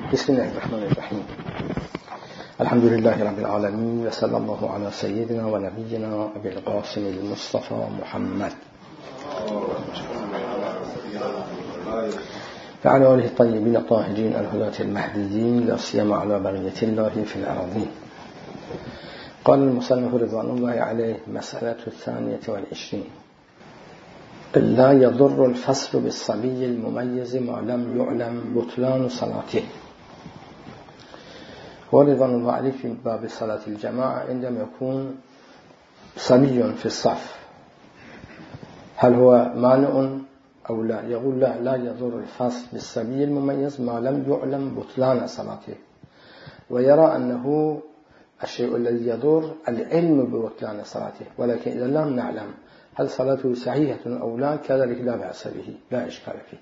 بسم الله الرحمن الرحیم. الحمد لله رب العالمین و صلی الله علی سیدنا و نبینا ابی القاسم المصطفى محمد و علی آله الطیبین الطاهرین الهداة المهدیین لا سیما علی بقیة الله فی الأرضین. قال المصنف رضوان الله علیه مسألة الثانية والعشرين: لا يضر الفصل بالصبي المميز ما لم يعلم بطلان صلاته. ورضوان الله عليه في باب صلاة الجماعة عندما يكون صبي في الصف هل هو مانع أو لا؟ يقول لا يضر الفصل بالصبي المميز ما لم يعلم بطلان صلاته، ويرى أنه الشيء الذي يضر العلم ببطلان صلاته، ولكن إذا لم نعلم هل صلاته صحيحة أو لا كذلك لا بأس به، لا إشكال فيه.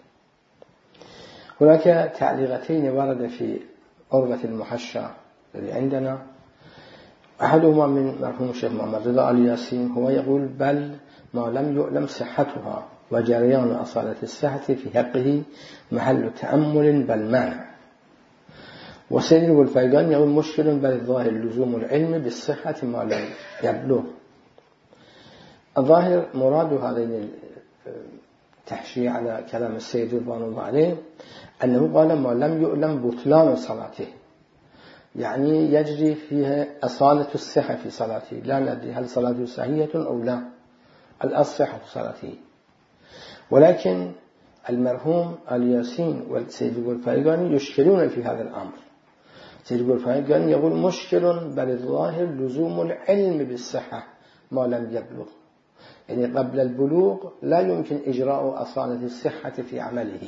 هناك تعليقتين ورد في عرضة المحشى الذي عندنا، أحدهما من مرحوم الشيخ محمد رضا آل ياسين، هو يقول بل ما لم يعلم صحتها وجريان أصالة الصحة في حقه محل تأمل بل مانع. وسيد الفيقان يقول مشكل بل الظاهر لزوم العلم بالصحة ما لم يبلغ. الظاهر مراد هذين التحشية على كلام السيد رضوان الله عليه أنه قال ما لم يعلم بطلان صلاته، يعني يجري فيها أصالة الصحة في صلاته، لا ندري هل صلاته صحيحة أو لا، الصحة في صلاته. ولكن المرحوم الياسين والسيد الفيقاني يشكلون في هذا الأمر. السيد الفيقاني يقول مشكل بل الظاهر لزوم العلم بالصحة ما لم يبلغ، يعني قبل البلوغ لا يمكن إجراء أصالة الصحة في عمله.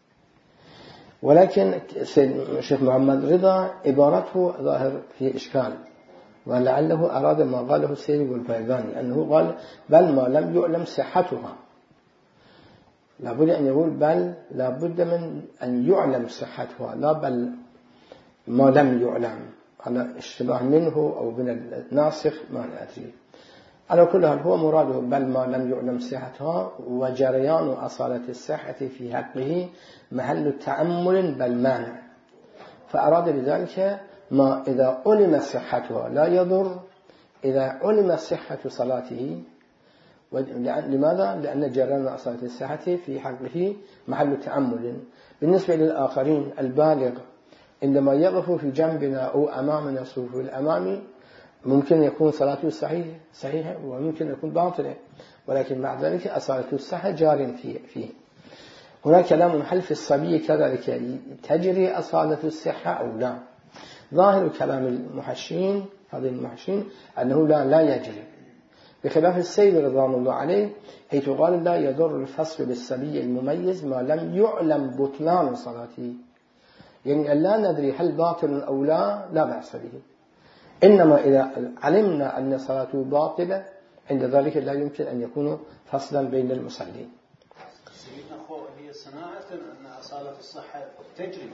ولكن الشيخ محمد رضا عبارته ظاهر في إشكال، ولعله أراد ما قاله السيد الفيقاني أنه قال بل ما لم يعلم صحتها، لابد أن يقول بل لابد من أن يعلم صحتها، لا بل ما لم يعلم، على اشتباه منه أو من الناسخ ما ندري. على كل حال هو مراده بل ما لم يعلم صحتها وجريان أصالة الصحة في حقه محل تأمل بل مانع، فأراد بذلك ما إذا علم صحتها لا يضر إذا علم صحة صلاته. لماذا؟ لأن جريان أصالة الصحة في حقه محل تأمل. بالنسبة للآخرين البالغ عندما يقف في جنبنا أو أمامنا صفوف الأمامي ممكن يكون صلاته صحيحة وممكن يكون باطلة، ولكن مع ذلك أصالة الصحة جار فيه. هناك كلام هل في الصبي كذلك تجري أصالة الصحة أو لا. ظاهر كلام المحشين هذه المحشين أنه لا يجري، بخلاف السيد رضوان الله عليه حيث قال لا يضر الفصل بالصبي المميز ما لم يعلم بطلان صلاته، يعني لا ندري هل باطل أو لا بأس به. إنما إذا علمنا أن صلاته باطلة عند ذلك لا يمكن أن يكون فصلا بين المصلين. سيدنا أخو هي صناعة أن أصالة الصحة تجري،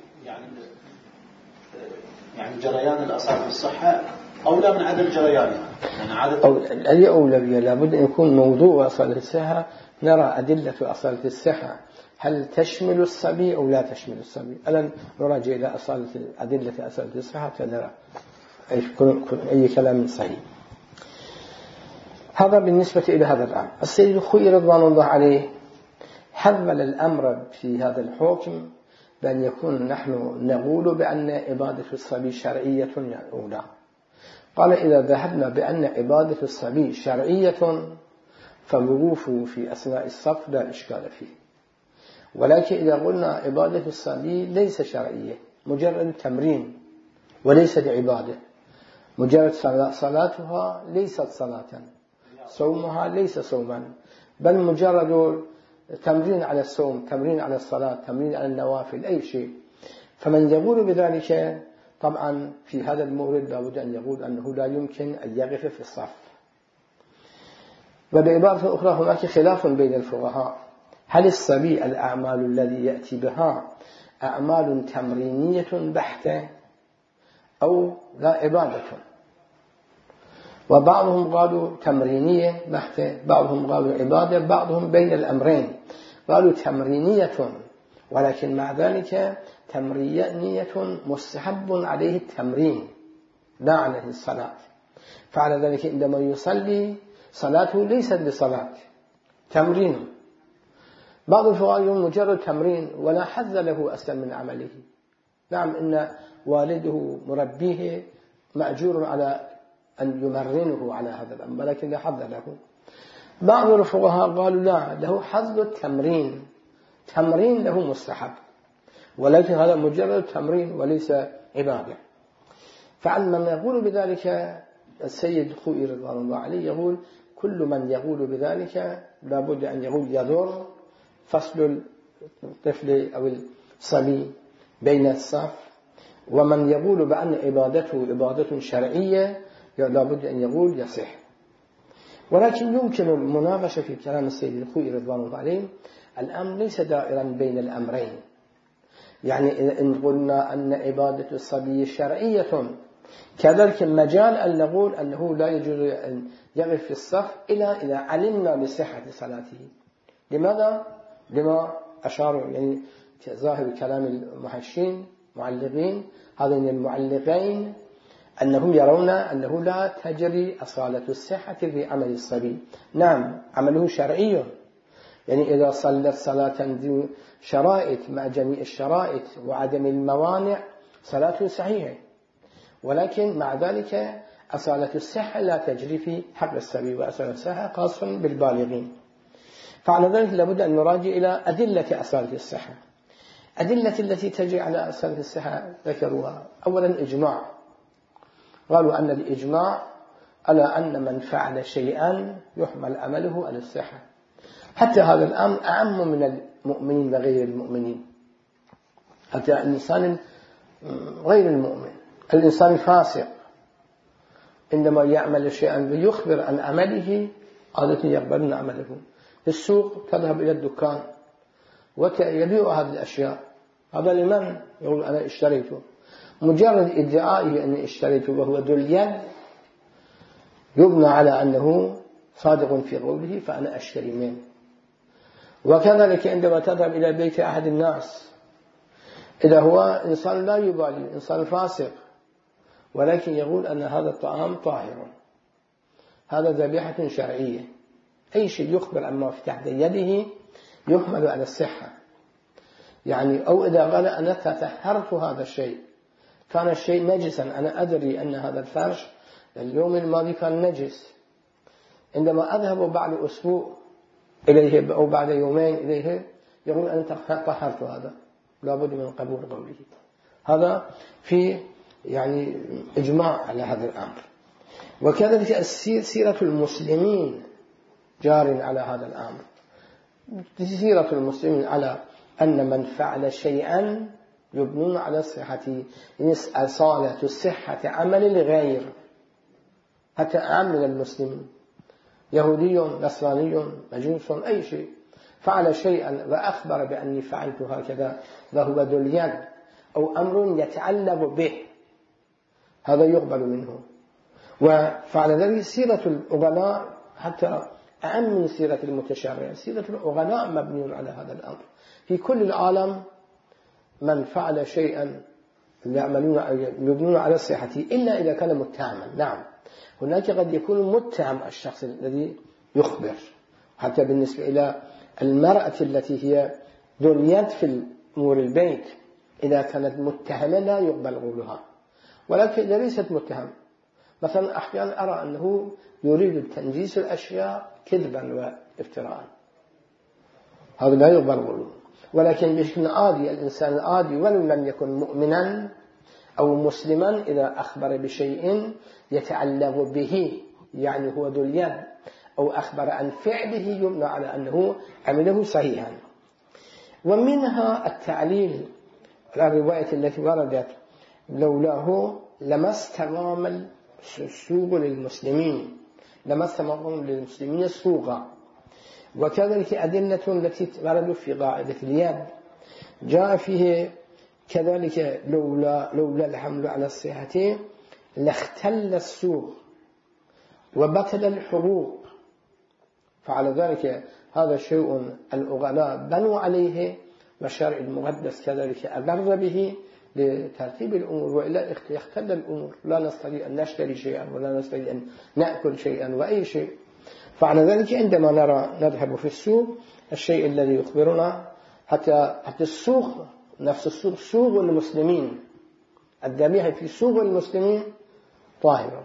يعني جريان الأصالة الصحة أولى من عدم جريانها، يعني عادة أي أولوية لابد أن يكون موضوع أصالة الصحة. نرى أدلة أصالة الصحة هل تشمل الصبي أو لا تشمل الصبي. الآن نراجع إلى أدلة أصالة الصحة فنرى أي كلام صحيح. هذا بالنسبة إلى هذا الأمر. السيد الخوئي رضوان الله عليه حول الأمر في هذا الحكم بأن يكون نحن نقول بأن عبادة الصبي شرعية أو لا. قال إذا ذهبنا بأن عبادة الصبي شرعية فالوقوف في أثناء الصف لا إشكال فيه، ولكن إذا قلنا عبادة الصبي ليس شرعية، مجرد تمرين وليست عبادة، مجرد صلاتها ليست صلاة، صومها ليس صوما، بل مجرد تمرين على الصوم، تمرين على الصلاة، تمرين على النوافل، أي شيء. فمن يقول بذلك طبعا في هذا المورد لابد أن يقول أنه لا يمكن أن يقف في الصف. وبعبارة أخرى هناك خلاف بين الفقهاء هل الصبي الأعمال الذي يأتي بها أعمال تمرينية بحتة أو لا عبادة. وبعضهم قالوا تمرينية بحتة، بعضهم قالوا عبادة، بعضهم بين الأمرين، قالوا تمرينية ولكن مع ذلك تمرينية مستحب عليه التمرين لا عليه الصلاة. فعلى ذلك عندما يصلي صلاته ليست بصلاة، تمرين. بعض الفقهاء يقولون مجرد تمرين ولا حظ له أصلا من عمله. نعم، إن والده مربيه مأجور على أن يمرنه على هذا الأمر، ولكن لا حظ له. بعض الفقهاء قالوا لا، له حظ التمرين، تمرين له مستحب، ولكن هذا مجرد تمرين وليس عبادة. فعن من يقول بذلك السيد الخوئي رضوان الله عليه يقول كل من يقول بذلك لابد أن يقول يضر فصل الطفل أو الصبي بين الصف، ومن يقول بأن عبادته عبادة شرعية لابد أن يقول يصح. ولكن يمكن المناقشة في كلام السيد الخوئي رضوان الله عليه. الأمر ليس دائرا بين الأمرين، يعني إن قلنا أن عبادة الصبي شرعية كذلك مجال أن نقول أنه لا يجوز أن يقف في الصف إلا إذا علمنا بصحة صلاته. لماذا؟ لما أشاروا يعني ظاهر كلام المحشين معلقين هذين المعلقين أنهم يرون أنه لا تجري أصالة الصحة في عمل الصبي. نعم، عمله شرعي، يعني إذا صلت صلاة ذو شرائط مع جميع الشرائط وعدم الموانع صلاته صحيحة، ولكن مع ذلك أصالة الصحة لا تجري في حق الصبي، وأصالة الصحة خاص بالبالغين. فعلى ذلك لابد أن نراجع إلى أدلة أصالة الصحة. أدلة التي تجري على أصالة الصحة ذكروها. أولا إجماع، قالوا أن الإجماع على أن من فعل شيئا يحمل عمله على الصحة. حتى هذا الأمر أعم من المؤمنين وغير المؤمنين. حتى الإنسان غير المؤمن، الإنسان الفاسق عندما يعمل شيئا ويخبر عن عمله عادة يقبلون عمله. في السوق تذهب إلى الدكان ويبيع هذه الأشياء، هذا لمن يقول أنا اشتريته، مجرد ادعائه أني اشتريته وهو ذو اليد يبنى على أنه صادق في قوله فأنا أشتري منه. وكذلك عندما تذهب إلى بيت أحد الناس إذا هو إنسان لا يبالي، إنسان فاسق، ولكن يقول أن هذا الطعام طاهر، هذا ذبيحة شرعية، أي شيء يخبر عما في تحت يده يحمل على الصحة. يعني أو إذا قال أنا تطهرت هذا الشيء، كان الشيء نجسا، أنا أدري أن هذا الفرش اليوم الماضي كان نجس، عندما أذهب بعد أسبوع إليه أو بعد يومين إليه يقول أنا طهرت هذا، لابد من قبول قوله. هذا في يعني إجماع على هذا الأمر. وكذلك سيرة المسلمين جار على هذا الأمر. سيرة المسلمين على أن من فعل شيئا يبنون على صحته، أصالة الصحة عمل الغير، حتى عمل المسلمين يهودي نصراني مجوس أي شيء فعل شيئا وأخبر بأني فعلت هكذا وهو ذو اليد أو أمر يتعلق به، هذا يقبل منه. وفعل ذلك سيرة الأغناء حتى أهم من سيرة المتشرع. سيرة الأغناء مبني على هذا الأمر. في كل العالم من فعل شيئا يبنون على صحته إلا إذا كان متهما. نعم، هناك قد يكون متهم الشخص الذي يخبر، حتى بالنسبة إلى المرأة التي هي ذو اليد في أمور البيت إذا كانت متهمة لا يقبل قولها. ولكن إذا ليست متهم، مثلا أحيانا أرى أنه يريد تنجيس الأشياء كذبا وافتراء، هذا لا يقبل قوله. ولكن بشكل عادي الإنسان العادي ولو لم يكن مؤمنا أو مسلما إذا أخبر بشيء يتعلق به، يعني هو ذو اليد، أو أخبر عن فعله يبنى على أنه عمله صحيحا. ومنها التعليل على الرواية التي وردت لولاه لما استقام السوق للمسلمين، لما استقام للمسلمين السوق. وكذلك أدلة التي وردت في قاعدة اليد جاء فيه كذلك لولا الحمل على الصحة لاختل السوق وبطل الحقوق. فعلى ذلك هذا شيء الأغناء بنوا عليه والشرع المقدس كذلك أقر به لترتيب الأمور، وإلا يختل الأمور، لا نستطيع أن نشتري شيئا ولا نستطيع أن نأكل شيئا وأي شيء. فعلى ذلك عندما نذهب في السوق، الشيء الذي يخبرنا حتى السوق نفس السوق، سوق المسلمين، الذبيحة في سوق المسلمين طاهرة،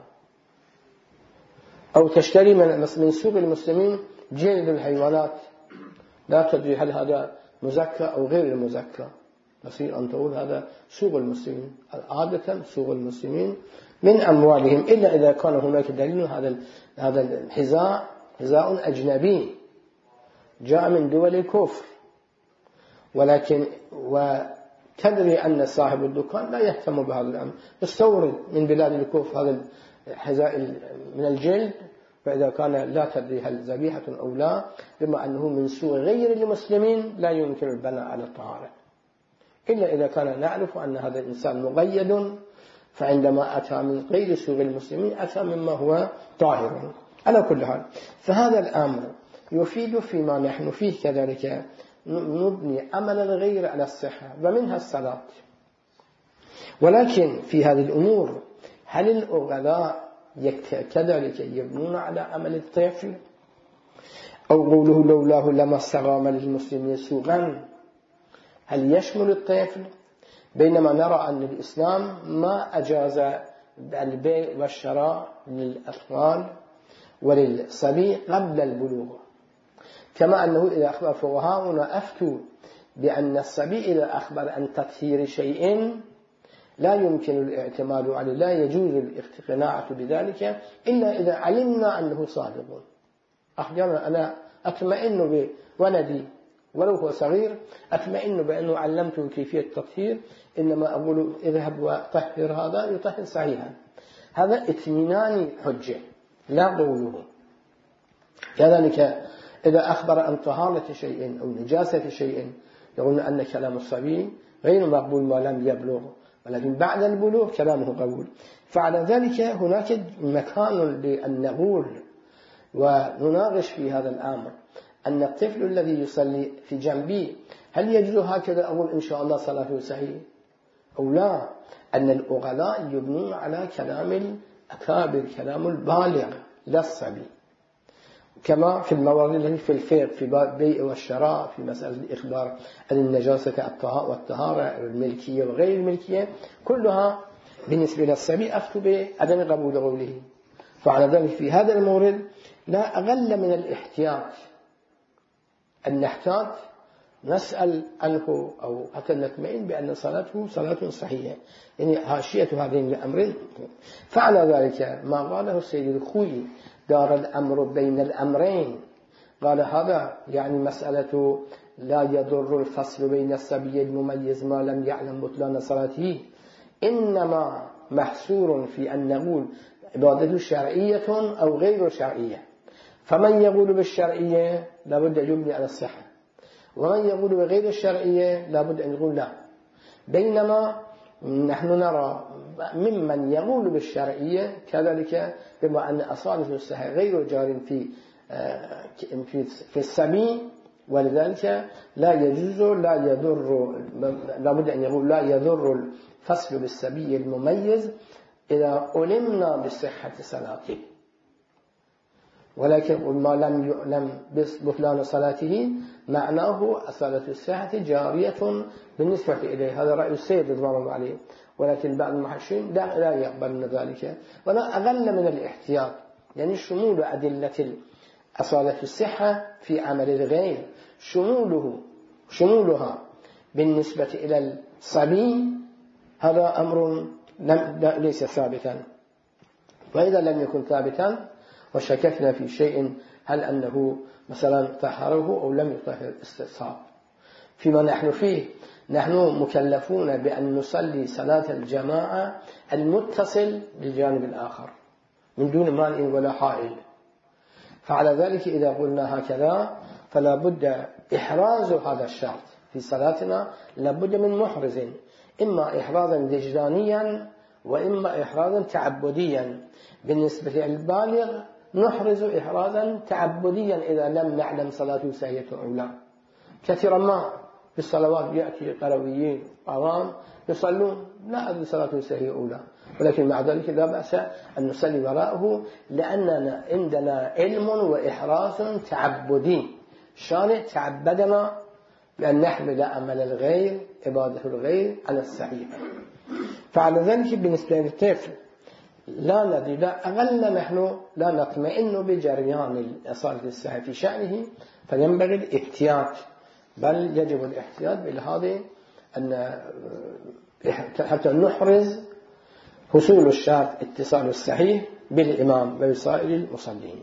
أو تشتري من سوق المسلمين جلد الحيوانات، لا تدري هل هذا مزكى أو غير مزكى، يصير أن تقول هذا سوق المسلمين. عادة سوق المسلمين من أموالهم، إلا إذا كان هناك دليل هذا الحذاء حذاء أجنبي جاء من دول الكفر، ولكن وتدري أن صاحب الدكان لا يهتم بهذا الأمر، يستورد من بلاد الكفر هذا الحذاء من الجلد، فإذا كان لا تدري هل ذبيحة أو لا، بما أنه من سوق غير المسلمين لا يمكن البناء على الطهارة، إلا إذا كان نعرف أن هذا الإنسان مقيد، فعندما أتى من غير سوق المسلمين أتى مما هو طاهر. على كل حال، فهذا الأمر يفيد فيما نحن فيه كذلك نبني عمل الغير على الصحة، ومنها الصلاة. ولكن في هذه الأمور هل الأغلاء كذلك يبنون على عمل الطفل؟ أو قوله لولاه لما استقام للمسلمين سوقا، هل يشمل الطفل؟ بينما نرى أن الإسلام ما أجاز البيع والشراء للأطفال وللصبي قبل البلوغ، كما أنه إذا أخبر فقهاؤنا أفتوا بأن الصبي إذا أخبر عن تطهير شيء لا يمكن الاعتماد عليه، لا يجوز الاقتناع بذلك إلا إذا علمنا أنه صادق. أحيانا أنا أطمئن بولدي ولو هو صغير، أطمئن بأنه علمته كيفية التطهير، إنما أقول اذهب وطهر هذا يطهر صحيحا، هذا اطمئنان حجة لا قوله. كذلك إذا أخبر عن طهارة شيء أو نجاسة شيء يقول أن كلام الصبي غير مقبول ما لم يبلغ، ولكن بعد البلوغ كلامه قبول. فعلى ذلك هناك مكان لأن نقول ونناقش في هذا الأمر أن الطفل الذي يصلي في جنبي هل يجوز هكذا أقول إن شاء الله صلاته صحيح أو لا؟ أن الأغلاء يبنون على كلام الأكابر، كلام البالغ لا الصبي، كما في الموارد التي في الفقه في البيع والشراء، في مسألة الإخبار عن النجاسة والطهارة الملكية وغير الملكية، كلها بالنسبة للصبي أفتوا بعدم قبول قوله. فعلى ذلك في هذا المورد لا أقل من الاحتياط أن نحتاط نسأل عنه أو حتى نطمئن بأن صلاته صلاة صحيحة، يعني هاشية هذين الأمرين. فعلى ذلك ما قاله السيد الخوي دار الأمر بين الأمرين، قال هذا يعني مسألة لا يضر الفصل بين الصبي المميز ما لم يعلم بطلان صلاته، إنما محصور في أن نقول عبادته شرعية أو غير شرعية. فمن يقول بالشرعية لابد أن يبني على الصحة، ومن يقول بغير الشرعية لابد أن يقول لا. بينما نحن نرى ممن يقول بالشرعية كذلك بما أن أصالة الصحة غير جار في السبي، ولذلك لا يجوز لا يضر، لابد أن يقول لا يضر الفصل بالسبي المميز إذا علمنا بصحة صلاته. ولكن ما لم يعلم بطلان صلاته معناه صلاة الصحة جارية بالنسبة إليه. هذا رأي السيد رضوان الله عليه، ولكن بعض المحشين لا يقبلون ذلك، ولا أقل من الاحتياط، يعني شمول أدلة أصالة الصحة في عمل الغير، شمولها بالنسبة إلى الصبي هذا أمر ليس ثابتا. وإذا لم يكن ثابتا وشككنا في شيء هل أنه مثلا طهره أو لم يطهر استصحاب فيما نحن فيه، نحن مكلفون بأن نصلي صلاة الجماعة المتصل بالجانب الآخر من دون مانع ولا حائل. فعلى ذلك إذا قلنا هكذا فلا بد إحراز هذا الشرط في صلاتنا، لا بد من محرز، إما إحرازا وجدانيا وإما إحرازا تعبديا. بالنسبة للبالغ نحرز إحرازا تعبديا إذا لم نعلم صلاته صحيحة أو لا. كثيرا ما بالصلوات يأتي قرويين عوام يصلون، لا أدري صلاته سهية أولى، ولكن مع ذلك لا بأس أن نصلي وراءه، لأننا عندنا علم وإحراز تعبدي، شانع تعبدنا بأن نحمل أمل الغير عبادة الغير على الصحيح. فعلى ذلك بالنسبة للطفل لا ندري، لا أقل نحن لا نطمئن بجريان الإصالة الصحيح في شأنه، فينبغي الاحتياط، بل يجب الاحتياط بالهذا أن حتى نحرز حصول الشرط اتصال الصحيح بالإمام وبسائر المصلين.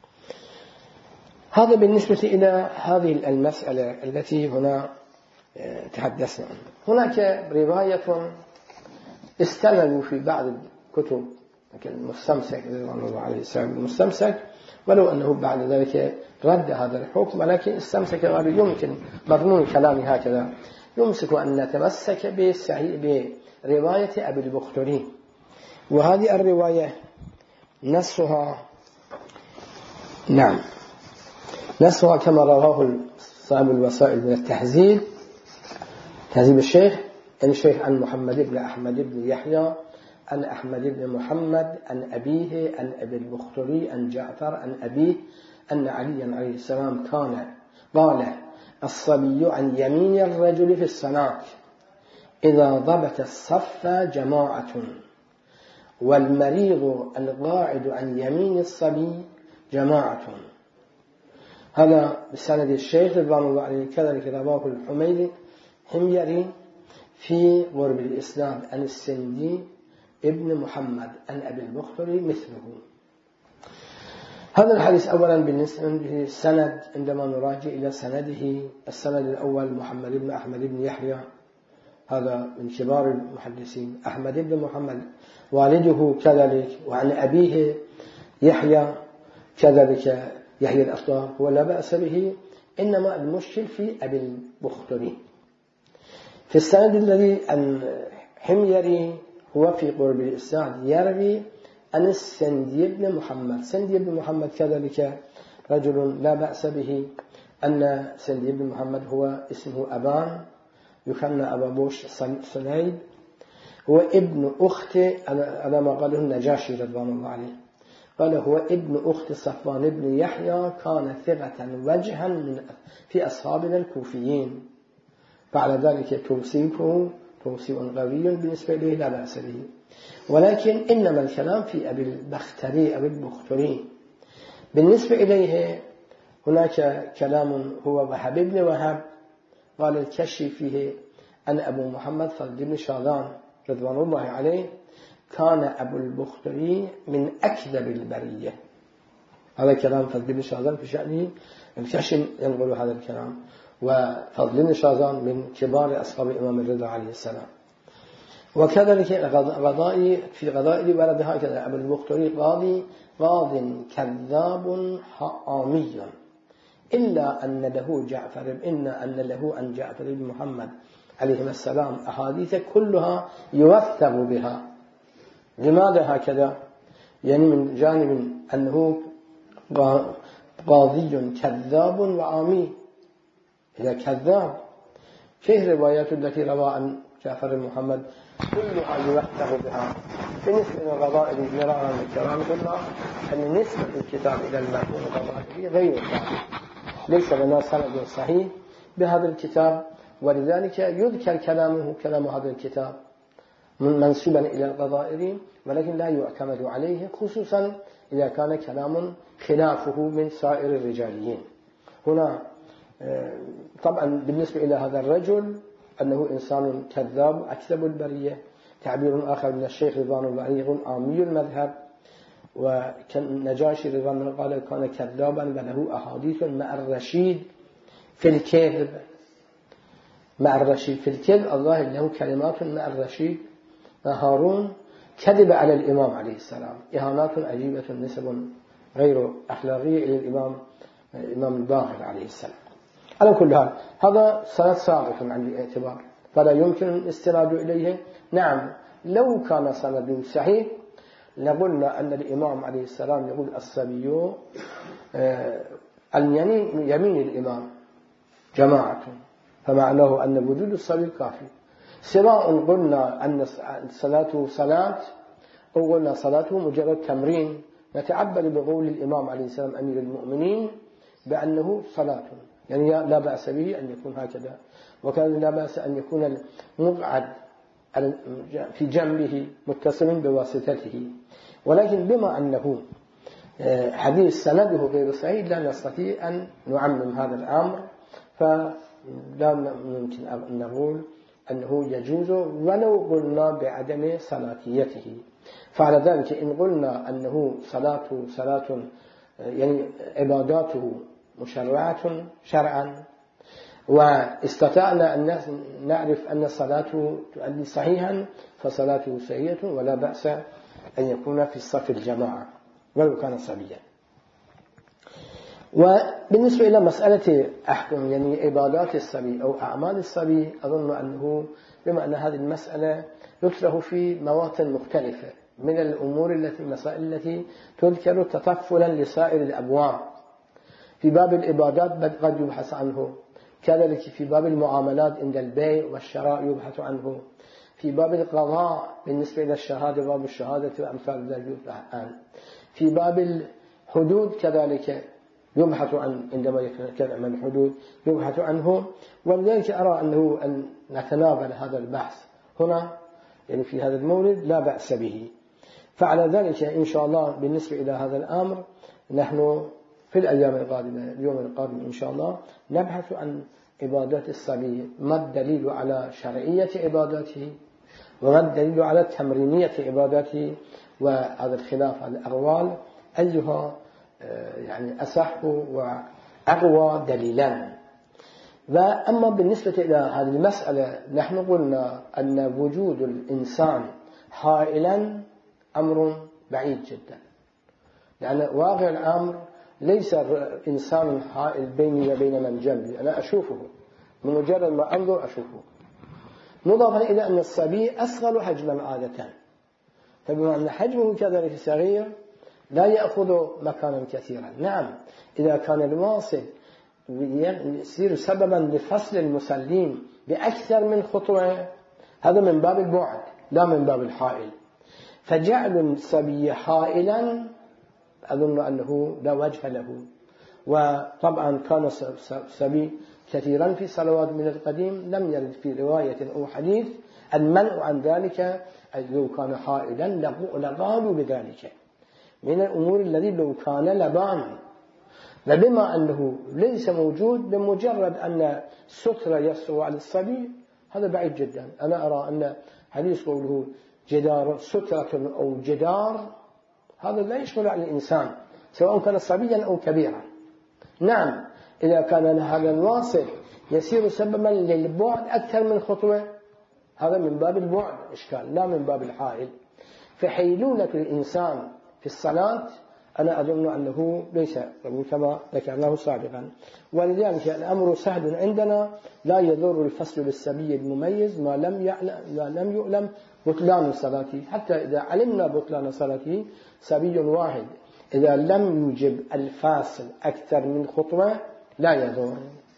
هذا بالنسبة إلى هذه المسألة التي هنا تحدثنا عنها. هناك رواية استندوا في بعض الكتب المستمسك رضوان الله عليه السلام المستمسك، ولو أنه بعد ذلك رد هذا الحكم، ولكن استمسك غير يمكن مضمون كلامي هكذا، يمسك أن نتمسك برواية أبي البختري. وهذه الرواية نصها نصها كما رواه صاحب الوسائل من التهذيب، تهذيب الشيخ، يعني الشيخ عن محمد بن أحمد بن يحيى عن أحمد بن محمد عن أبيه عن أبي البختري عن جعفر عن أبيه أن عليا عليه السلام قال الصبي عن يمين الرجل في الصلاة إذا ضبط الصف جماعة، والمريض القاعد عن يمين الصبي جماعة. هذا بسند الشيخ رضوان الله عليه، كذلك رواه الحميري في غرب الإسلام عن السندي ابن محمد عن أبي البختري مثله. هذا الحديث أولا بالنسبة للسند، عندما نراجع إلى سنده، السند الأول محمد بن أحمد بن يحيى، هذا من كبار المحدثين، أحمد بن محمد والده كذلك، وعن أبيه يحيى كذلك يحيى الأصدار، هو لا بأس به، إنما المشكل في أبي البختري. في السند الذي عن حميري هو في قرب الإسناد يروي عن السندي بن محمد، سندي بن محمد كذلك رجل لا بأس به، أن سندي بن محمد هو اسمه أبان، يكنى أبا بوش سنيد، هو ابن أخت على ما قاله النجاشي رضوان الله عليه، قال هو ابن أخت صفوان بن يحيى، كان ثقة وجها في أصحابنا الكوفيين، فعلى ذلك توصيفه توصيف قوي بالنسبة إليه لا بأس به. ولكن إنما الكلام في أبي البختري. بالنسبة إليه هناك كلام، هو وهب بن وهب، قال الكشي فيه أن أبو محمد فضل بن شاذان رضوان الله عليه كان أبو البختري من أكذب البرية. هذا كلام فضل بن شاذان في شأنه، الكشي ينقل هذا الكلام، وفضل بن شاذان من كبار أصحاب الإمام الرضا عليه السلام. وكذلك في غضائي ورد هكذا أبو البختري قاض كذاب عامي، إلا أن له عن جعفر بن محمد عليه السلام أحاديث كلها يوثق بها. لماذا هكذا؟ يعني من جانب أنه قاضي كذاب وعامي، إذا كذاب فيه روايات التي روى عن جعفر بن محمد كلها يوثق بها. بالنسبة إلى الغضائل مرارا الكرام قلنا أن نسبة الكتاب إلى المرفوع الغضائل غير صحيح، ليس لنا سند صحيح بهذا الكتاب، ولذلك يذكر كلام هذا الكتاب منسوبا إلى الغضائل، ولكن لا يعتمد عليه، خصوصا إذا كان كلام خلافه من سائر الرجاليين. هنا طبعا بالنسبة إلى هذا الرجل أنه إنسان كذاب أكذب البرية. تعبير آخر من الشيخ رضوان الله عليه يقول آمي المذهب، وكالنجاشي رضوان الله قال كان كذابا وله أحاديث مع الرشيد في الكذب. مع الرشيد في الكذب، الله له كلمات مع الرشيد هارون كذب على الإمام عليه السلام، إهانات عجيبة نسب غير أخلاقية إلى الإمام الباقر عليه السلام. على كل حال هذا سند ساقط عن الاعتبار، فلا يمكن الاستناد إليه. نعم لو كان سند صحيح لقلنا أن الإمام عليه السلام يقول الصبي عن يمين الإمام جماعة، فمعناه أن وجود الصبي كافي، سواء قلنا أن صلاته صلاة أو قلنا صلاته مجرد تمرين. نتعبد بقول الإمام عليه السلام أمير المؤمنين بأنه صلاة، يعني لا بأس به أن يكون هكذا، وكان لا بأس أن يكون المقعد في جنبه متصل بواسطته. ولكن بما أنه حديث سنده غير صحيح لا نستطيع أن نعمم هذا الأمر، فلا ممكن أن نقول أنه يجوز ولو قلنا بعدم صلاتيته. فعلى ذلك إن قلنا أنه صلاة يعني عباداته مشرعة شرعا، واستطعنا أن نعرف أن صلاته تؤدي صحيحا، فصلاته صحيحة ولا بأس أن يكون في الصف الجماعة ولو كان صبيا. وبالنسبة إلى مسألة أحكم يعني عبادات الصبي أو أعمال الصبي، أظن أنه بما أن هذه المسألة يطرح في مواطن مختلفة من الأمور المسائل التي تذكر تطفلا لسائر الأبواب. في باب العبادات قد يبحث عنه، كذلك في باب المعاملات عند البيع والشراء يبحث عنه، في باب القضاء بالنسبة إلى الشهادة باب الشهادة وأمثال ذلك يبحث عنه، في باب الحدود كذلك يبحث عن عندما يتكلم عن الحدود يبحث عنه. ولذلك أرى أنه أن نتناول هذا البحث هنا يعني في هذا المولد لا بأس به. فعلى ذلك إن شاء الله بالنسبة إلى هذا الأمر نحن في الأيام القادمة اليوم القادم إن شاء الله نبحث عن عبادات الصبي، ما الدليل على شرعية عباداته وما الدليل على تمرينية عباداته، وهذا الخلاف على الأقوال أيها يعني أصح وأقوى دليلا. وأما بالنسبة إلى هذه المسألة نحن قلنا أن وجود الإنسان حائلا أمر بعيد جدا، يعني واقع الأمر ليس إنسان حائل بيني وبين من جنبي، أنا أشوفه من مجرد ما أنظر أشوفه، مضافا إلى أن الصبي أصغر حجما عادة، فبما أن حجمه كذلك صغير لا يأخذ مكانا كثيرا. نعم إذا كان الواصل يصير سببا لفصل المصلين بأكثر من خطوة هذا من باب البعد لا من باب الحائل. فجعل الصبي حائلا أظن أنه لا وجه له. وطبعا كان الصبي كثيرا في صلوات من القديم لم يرد في رواية أو حديث المنع عن ذلك، لو كان حائلا لقالوا بذلك من الأمور الذي لو كان لبان. وبما أنه ليس موجود بمجرد أن سترة يسوى على الصبي هذا بعيد جدا. أنا أرى أن حديث قوله جدار سترة أو جدار هذا لا يشمل على الإنسان سواء كان صبيا أو كبيرا. نعم إذا كان هذا الواصل يصير سببا للبعد أكثر من خطوة هذا من باب البعد إشكال لا من باب الحائل. فحيلولة الإنسان في الصلاة أنا أظن أنه ليس كما ذكرناه سابقا، ولذلك الأمر سهل عندنا لا يضر الفصل بالصبي المميز ما لم يعلم بطلان صلاته. حتى إذا علمنا بطلان صلاته صبي واحد إذا لم يوجب الفاصل أكثر من خطوة لا يضر،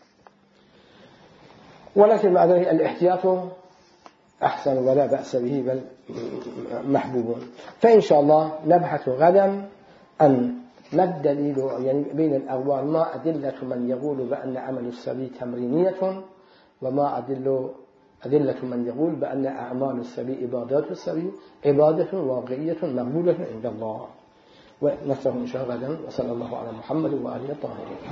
ولكن مع ذلك الاحتياط أحسن ولا بأس به بل محبوب. فإن شاء الله نبحث غدا أن ما الدليل يعني بين الأقوال ما أدلة من يقول بأن عمل الصبي تمرينية وما أدلة من يقول بأن أعمال الصبي عبادات الصبي عبادة واقعية مقبولة عند الله. ونصره إن شاء الله غدا، وصلى الله على محمد وآله الطاهرين.